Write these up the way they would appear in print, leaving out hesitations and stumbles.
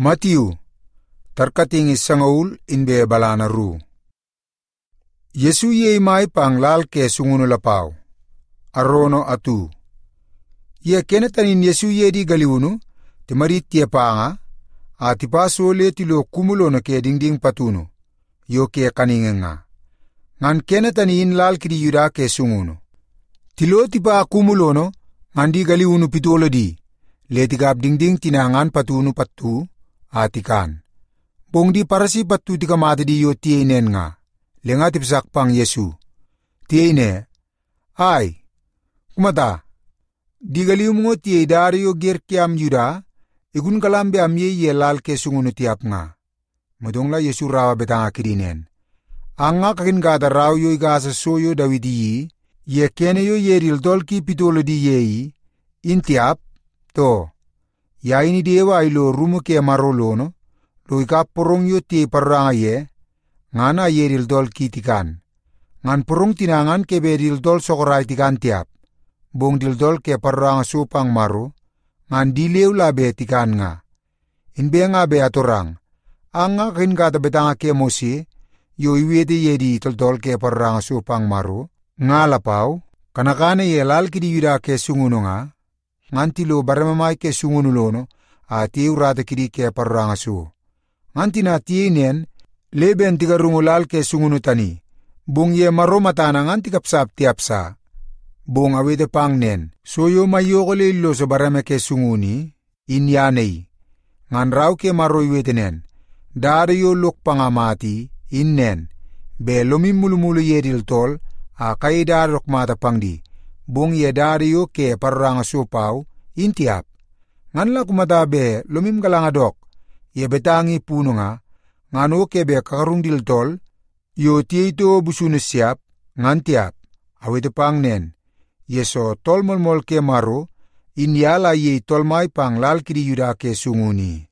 Matthew, tarkating isangaul inbe balana ru. Yesu ye mai panglal ke sunguno lapaw. Arono atu. Ye kenetanin Yesu ye di galiunu, timarit ye panga, ati paso le tilo kumulo na ke dingding patuno, yo ke kaninga. Ngan kenetanin lal kidi yuda ke sunguno. Tilo tipa kumulo no, ngandi galiunu pitolo di, le tigap dingding tinangan patuno patu, atikan. Bong di parasi patu tikamati di yo tienen nga, lenga tipsak pang Yesu. Tiene, ay, kumata, di galiu mo tiye dario ger kiam yuda, igun kalambe amye ye lal ke sunguno tiap nga. Madong la Yesu rawa betanga kirinen. Anga kakin gada raw yo igasa soyo dawidi ye kene yo ye rildol ki pitolo di yei, in tiap, to, ya ini dewa ilo rumo ke marolono, lo ikapurong yo ti paranga ye, ngana ye rildol ki tikan. Ngan purong tinangan ke be rildol sokoray tikan tiap. Bong dildol ke parang supang maru, ngan dilew labe tikan nga. Inbe nga be aturang, ang nga kin kata betanga ke mosi, yo iwede ye di dildol ke parang supang maru, nga lapaw, kanakane ye lal kidi yuda ke sunguno nga, ngan tilo baramamay ke sunguno lono, ati urata kidi ke parang su. Ngan tinatien leben tiga rungulal ke sunguno tani, bong ye maru matana ngan tikapsap tiapsa. Bong awete pang nen, soyo mayoko le ilo sa barame ke sunguni, inyanay. Ngan raw ke maroy wete nen, darayo lok pangamati, innen, be lumimulumulo yedil tol, kay darok mata pangdi, bong ye darayo ke parang supaw, intiap. Ngan la kumatabe, lumim kalangadok, ye betangi puno nga, ngano ke be kakarung dil tol, yo tiyito busunusyap, ngan tiap, awete pang nen, Yeso tolmolmol ke maru, inyala ye tolmay pang lal kidi yuda ke sunguni.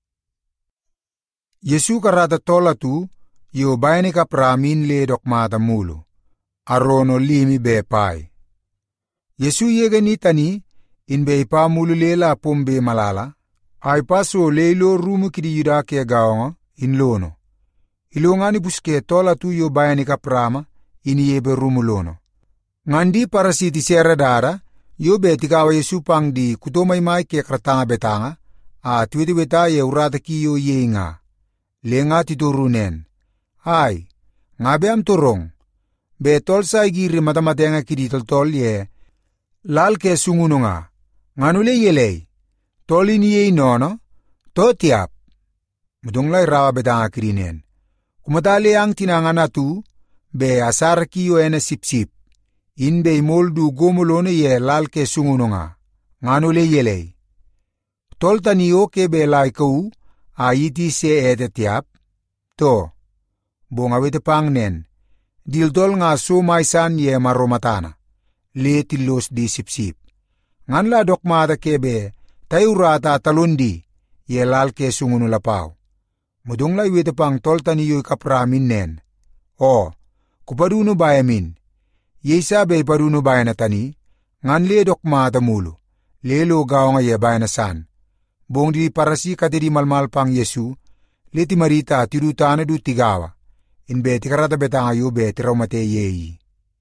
Yesu karata tolatu, yo bayani ka pramin le dokmata mulu. Arono limi be pai. Yesu ye ganitani, inbe ipa mulu lela pombe malala, ay paso leilo rumu kidi yuda ke gaonga, inlono. Ilongani buske tolatu yo bayani ka prama, ini yebe rumu lono. Ngandi para si ti sera dara, yo be tikawa Yesu pang di kutomay may ke kratanga betanga, at witi wita ye urata kiyo ye nga. Lenga titurunen. Ay, nga be am turong. Be tol sa igiri matamatenga kiditol tol ye, lal ke sunguno nga. Nganule yelay, toli ni ye nono, to tiap. Mudunglay rawa betanga kirinen. Kumatali ang tinangan atu, be asar kiyo ena sip-sip. Inbe imoldu gomolone ye lal ke sunguno nga, nganule yelay. Tolta niyo ke be laikau, ayiti se ete tiap, to, bongawete pang nen, dildol nga sumaisan ye maromatana, le tilos di sip-sip. Ngan la dokmata kebe, tayurata talundi, ye lal ke sunguno lapaw. Mudong la iwete pang tolta niyo ikapramin nen, o, kupaduno bayamin, ye sabe paruno bayan na tani, ngan le dokmata mulu, lelo gaw nga ye bayan na san. Bong di parasi katiri malmal pang Yesu, le ti marita tirutana du tigawa, inbe tikarata betanga yu be tiraumate yeyi.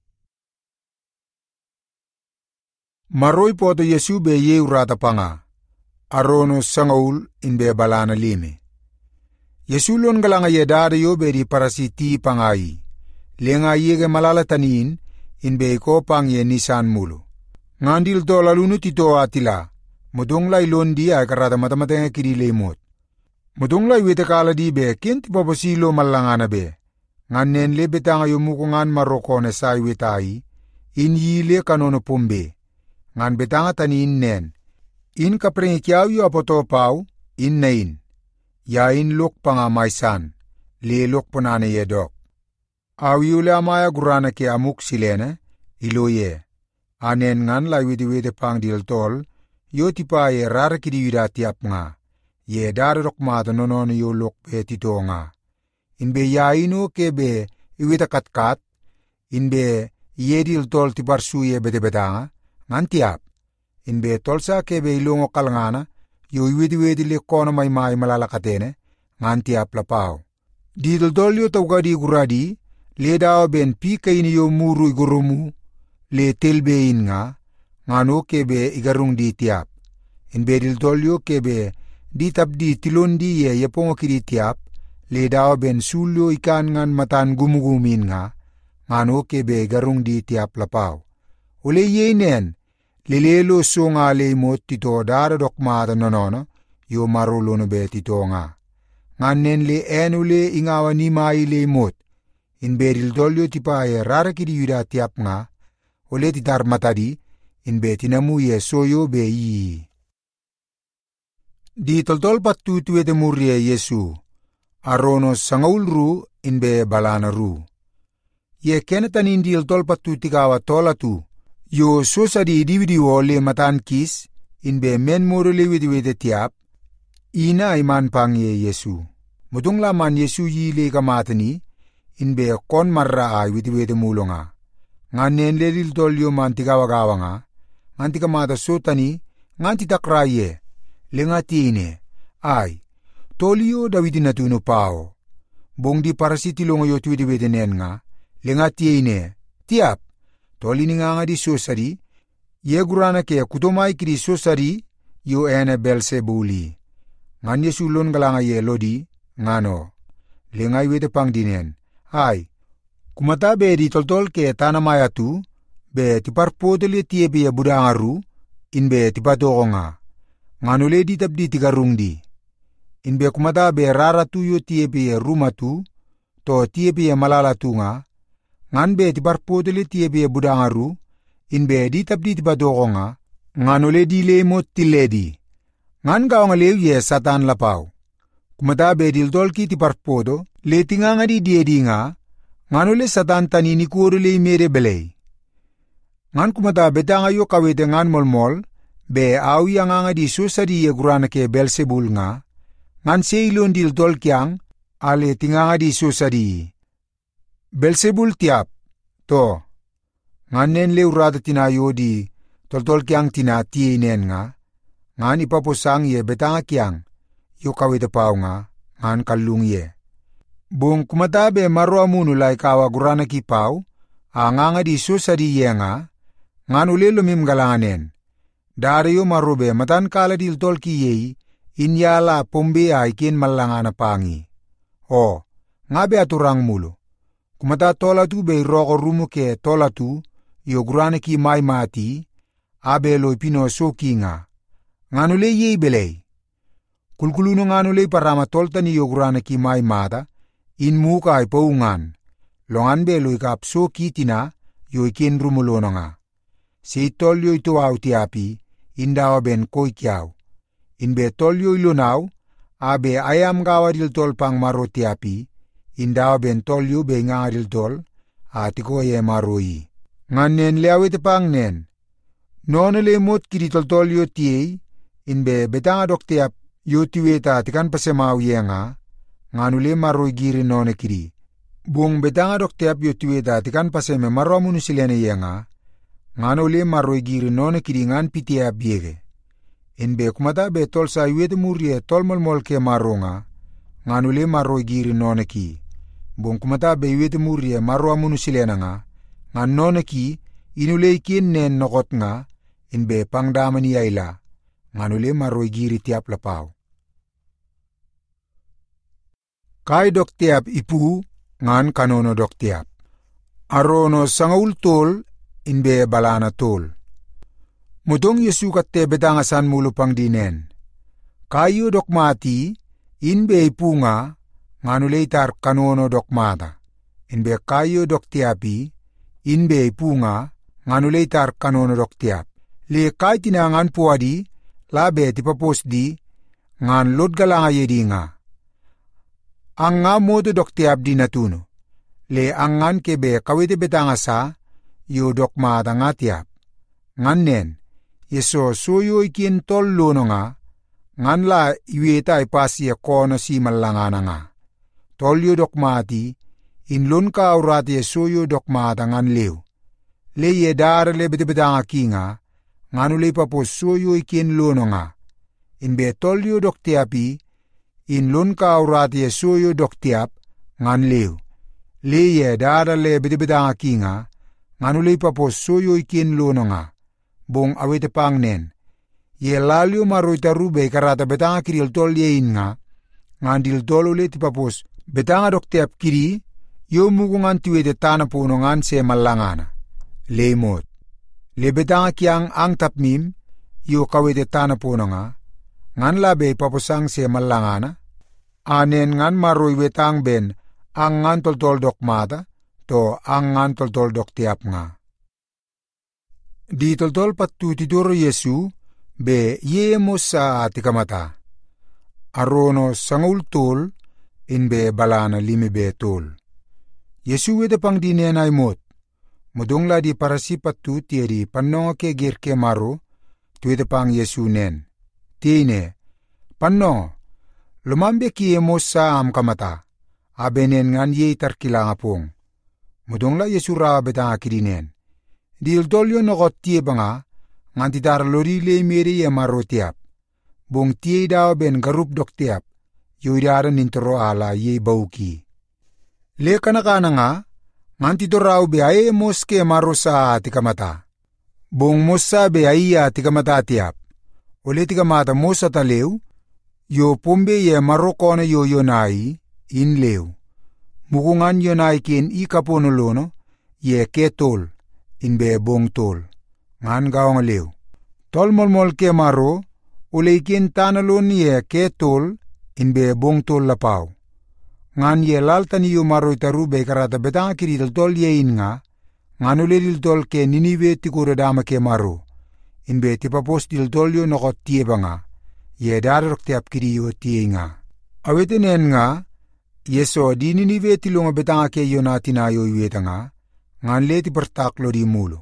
Maroy poto Yesu be ye urata panga, arono sangaul inbe balana lime. Yesu lon galanga ye dada yu be di parasi ti pangayi, lenga yege malala tanin, inbe ko pang ye nisan mulu. Ngandil to lalunu tito atila, mudong lay londi ay karata matamatenga kiri lemot. Mudong lay wete kala di be, kinti papasilo malangana be. Nganen le betanga yumukungan maroko na say wetai, in yile kanono pumbe. Ngan betanga tanin nen, in kaprengikiaw yu apotopaw, in nain. Yain luk pangamaisan, le luk punane yedok. Awiule amaya gurana ke amuk silene, iloye. Anen ngan la witi pang diltol, yo tipa ye rara kidi yuda tiap nga. Ye dara rokmata nonon yo lok pe tito nga. Inbe yaino kebe iwita katkat, inbe ye diltol tiparsu ye bete-betanga, ngan tiap. Inbe tolsa kebe ilongo kalngana, yo iwiti le kono may malalakatene, ngan tiap lapao. Di toldolyo tawgadi guradi, le dawa ben pi kaini yo muru igurumu, le telbein nga, ngano kebe igarung di tiap. Inbe diltolyo kebe di tabdi tilondi ye yepongo kiri tiap, le dawa ben sulyo ikan ngan matan gumugumin nga, ngano kebe igarung di tiap lapao. Ule yeinen, lelelo so nga le imot tito dara dokmata nonono, yo marulo no be tito nga. Nganen le enule ingawa ni mai le imot, inbe diltolyo tipaye rara kiri yuda tiap nga, ule titar matadi, inbe tinamu ye soyo be yi. Di toltol patu tuwete murie Yesu, arono sangaulru inbe balana ru. Ye kenetanin di toltol patu tikawa tolatu, yo sosadi dividiwo le matan kis, inbe men moro le wete tiap, ina iman pang ye Yesu. Mutung laman Yesu yi le kamatani, inbe kon marra ay wete mulonga. Nganen le diltol yo man tikawa nga, ngan tikamata sotani, ngan titakraye, lengatine, ay, tolio dawiti natuno pao. Bong di parasiti longo yo tuwiti nen nga, lengatine, tiap, toli ni nga di sosari, ye gurana ke kutomay kiri sosari, yo ene Belzebuli. Ngan Yesu lon galanga ye lodi, ngano, lengay wete pang dinen, ay, kumata be di toltol ke tanamaya tu, be tiparpotele tiepe ya budangaru, inbe tipatoko nga. Nganule di tabdi tigarung di. Inbe kumata be rara tu yo tiepe ya rumah tu, to tiepe ya malala tu nga. Ngan be tiparpotele tiepe ya budangaru, inbe di tabdi tipatoko nga. Nganule di lemot tiledi. Ngan gawang lew ye satan lapau. Kumata be diltol ki tiparpoto, le tinga di diedi nga, nganule satan tanini kuorule mere belay. Ngan kumata betanga yo kawete ngan molmol, be awi ang di susadi ye gurana ke Belzebul nga, ngan seilon diltol kyang, ale tinga di susadi. Belzebul tiap, to, ngan nen leurata tinayo di, toltol kyang tina tienen nga, ngan ipaposang ye betanga kyang, yo kawete pao nga, ngan kalung ye. Bung kumatabe marwa munulay kawa gurana ki pao, nga di susadi ye nga, ngan ule lumim galanganen. Dari yo marube matan kala diltol ki yei, inyala pombe ay kin malangana pangi. O, ngabe aturang mulo. Kumata tolatu be roko rumu ke tolatu, yo gurana ki may mati, abe lo pino soki nga. Nganule yei belay. Kulkuluno nganule parama tolta ni yo gurana ki may mata, in muka ay paungan. Longan be lo ikap soki tina, yo ikin rumulono nga. Si tolyo ito au tiapi, indawa ben koi kiaw. Inbe tolyo ilunaw, abe ayam gawadil tol pang maro tiapi, indawa ben tolyo be ngadil tol, atiko ye maroi. Nganen leawete pang nen. Nono le mot kiri tolyo tiey, inbe betanga dok tiap, yo tiweta tikan pasemaw ye nga, nganule maroi giri nono kiri. Bung betanga dok tiap yo tiweta tikan paseme maro munu silene ye nga, nganule maroi giri nono kiri ngan pitia biege. Inbe kumata be tol sa iwete murie tol molmol ke maronga, nganule maroi giri nono ki. Bung kumata be iwete murie maro munu silena nga, ngan nono ki, inule ikin nen nokot nga, inbe pangdamani ayla, nganule maroi giri tiap lapau. Kai dok tiap ipu, ngan kanono dok tiap. Arono sangaul tol, inbe balana tol. Mutong Yesu katte betangasan mulu pang dinen. Kayo dok mati, inbe ipunga, nganule itar kanono dok mata. Inbe kayo dok tiapi, inbe ipunga, nganule itar kanono dok tiap. Le kay tinangan puadi, labe tipapos di, ngan lod galanga yedi nga. Ang nga modo dok tiap di natuno. Le angan kebe kawete betangasa, yo dok mata nga tiap. Ngan nen, Yeso suyo ikin tol lono nga, ngan la iweta ipasi kono si malangana nga. Tolyo dok mati, inlon ka aurat Yesuyo dok mata ngan lew. Le ye dar le betebetanga ki nga, ngan ule papos suyo ikin lono nga. inbe tolyo doktiapi, in lon ka aurati suyo doktiap, ngan liw. Liye dada le bidibidanga kinga, ngan uli papos suyo ikin lono nga, bong awete pang nen. Ye lalyo maroita rube karata betanga kiril tol yein nga, ngan dil tol uli tipapos betanga doktiap kiri, yo mugungan tiwete tana punongan se malangana. Lemot. Le betanga kiang ang tapmim, yo kawete tana punonga, ngan labe paposang se malangana, anen ngan maroy wetang ben, ang ngan toltol dok mata, to ang ngan toltol dok tiap nga. Di toltol patu tidoro Yesu, be yemos sa tikamata. Arono sangul tol, inbe balana limi be tol. Yesu wede pang dinenay mot, mudongla di parasi patu tiedi panongo ke girke maro, tuwede pang Yesu nen. Tine, panongo, lumambe ki yemos sa am kamata, abenen ngan ye tarkilanga pong. Mudongla Yesu rawa betang akidinen. Dil dolyo nokot tie banga, ngan titar lori le meri ye maro tiap. Bong tie daw ben garup dok tiap, yu idara nintoro ala ye bauki. Le kanakana nga, ngan titoraw be aye moske maro sa tikamata. Bong mosa be aiya tikamata tiap. Ule tikamata mosa talew, yo pombe ye maro kone yo yonai, in lew. Mukungan yonai kin ikaponolono, ye ketol, inbe bong tol. Ngan gawang lew. Tol molmol ke maro, ule ikin tanalon ye ketol, inbe bong tol lapaw. Ngan ye laltan yu maro itaru be karata betanga kiri tol ye in nga, ngan ule tol ke niniwe tikura dama ke maro. Inbe tipapos tol yu nokot tie banga, ye darok tiap kiri yu tie nga. Awetenen nga, Yeso di niniwe tilunga betanga ke yona tinayo iweta nga, ngan le ti pertaklo di mulo.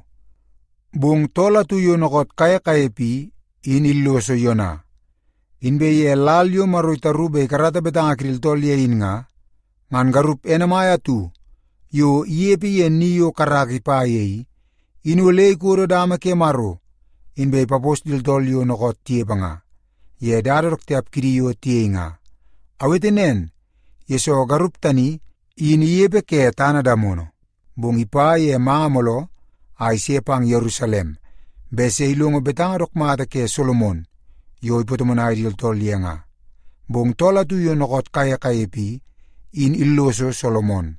Bung tola tu yo nokot kaya pi, in illoso yona. Inbe ye lalyo maroita rube karata betanga kiril tol ye in nga, ngan garup enamaya tu, yo iepi ye niyo karaki pa ye, inulei kuro dama ke maro, inbe papos dil tol yo nokot tie nga, ye darok tiap kiri yo tie nga. Awetenen, Yeso garup tani, in iepe ke tana damono, bung ipa ye maamolo, ay sepang Yerusalem, bese ilungo betanga rokmata ke Solomon, yo ipotomonay dil tol ye nga. Bung tola tu yo nokot kaya pi, in illoso Solomon.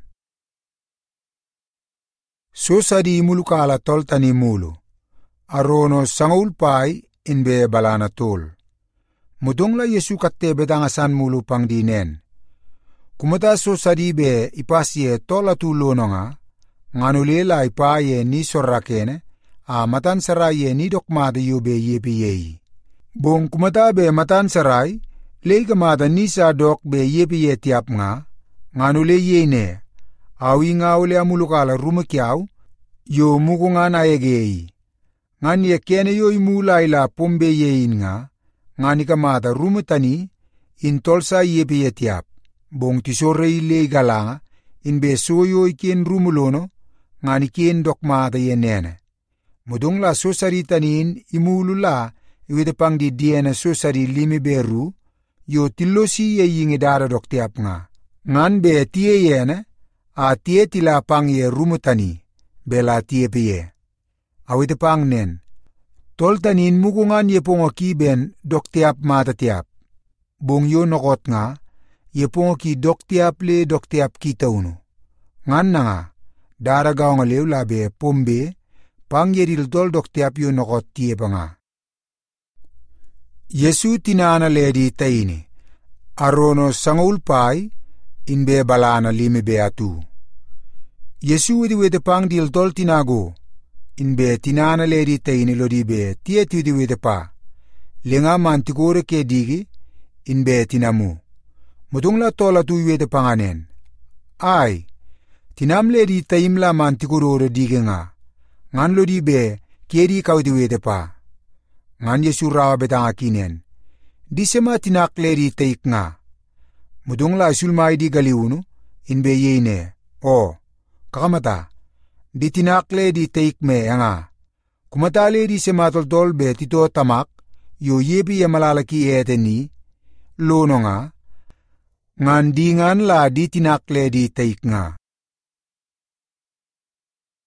So sadi mulukala tol tani mulu, arono sangul pai inbe balana tol. Mudongla Yesu katte betanga san mulu pang dinen. Kumata so sadi be ipasye tola tu lono nga, nganulela ipaye ni sorakene, a matan saray ni dokmada yu be yepi yeyi. Bong kumata be matan saray, lei kamada ni sa dok be yepi ye tiap nga, nganule yene, awi nga ule amulukala rumakiaw, yo mukungan ayegeyi. Ngan ye kene yo imula ila pombe yeyin nga, ngani kamada rumatani, intolsa yepi ye tiap. Bong tisore ile galanga, inbe soyo ikin rumulono, ngani kin dokmata ye nene. Mudong la sosari tanin imulula, iwede pang di diena sosari limi beru, yo tilosi ye yingi dara doktiap nga. Ngan be tie yene, a tie tila pang ye rumutani, bela tie piye. Awite pang nen, tol tanin mukungan ye pongoki ben doktiap mata tiap. Bong yo nokot nga, ye pongoki doktiap le doktiap kita uno. Ngan na nga, daragaw nga lew labe pombe, pang ye dildol doktiap yo nokot tie pa nga. Yesu tinana ledi taini, arono sangul pai, inbe balana limi beatu. Yesu wede pang dildol tinago, inbe tinana ledi taini lodi be tie wede pa, lenga mantikore ke digi, inbe tinamu. Mutungla tola tu wede panganen. Ay, tinamle di taimla mantikuroro dige nga. Ngan lo di be, kiedi kau di wede pa. Ngan Yesu rawa betang akinen. Di sema tinakle di taik nga. Mutungla sulmai di galiuno, inbe yene. O, kakamata. Di tinakle di taik me nga. Kumatale di sema toltol be tito tamak, yo yebi ya malalaki eteni, lono nga, ngan di ngan la di tinakle di taik nga.